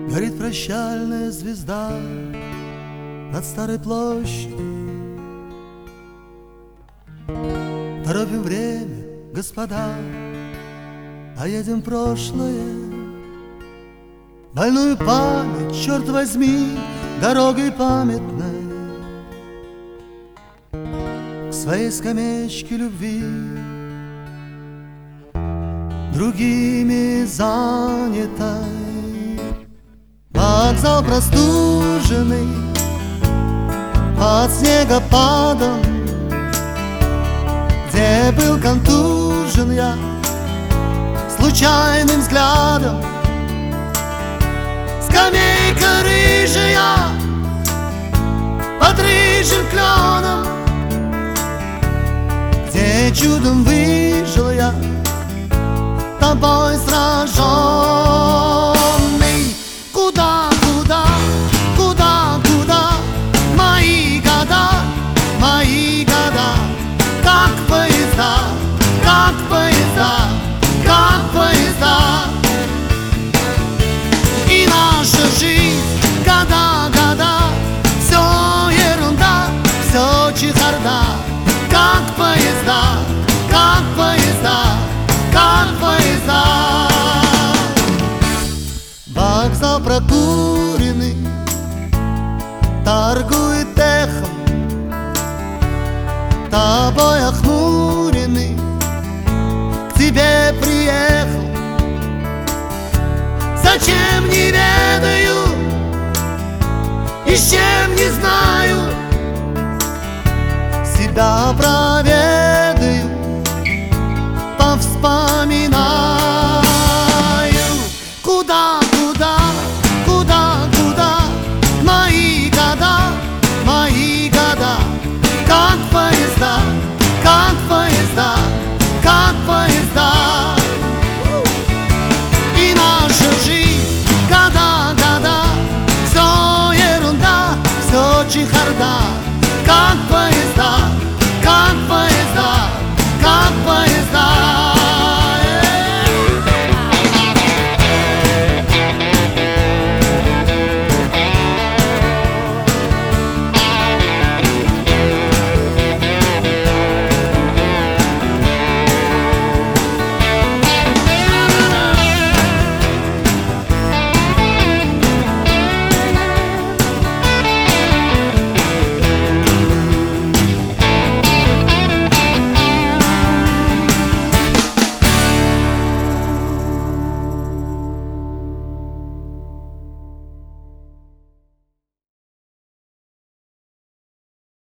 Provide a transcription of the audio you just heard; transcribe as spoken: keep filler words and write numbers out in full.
Горит прощальная звезда над старой площадью. Торопим время, господа, а едем в прошлое. Больную память, черт возьми, дорогой памятной к своей скамеечке любви. Другими занятой вокзал простуженный под снегопадом, где был контужен я случайным взглядом. Скамейка рыжая под рыжим кленом, где чудом выжил я, тобой сраженный. Куда, куда, куда, куда мои года, мои года, как поезда, как поезда, как поезда. И наша жизнь, года, года, все ерунда, все чехарда, как поезда, как поезда, как поезда. Вокзал прокуренный торгует эхом, тобой охмуренный к тебе приехал. Зачем, не ведаю, и с чем не знаю, себя оправдать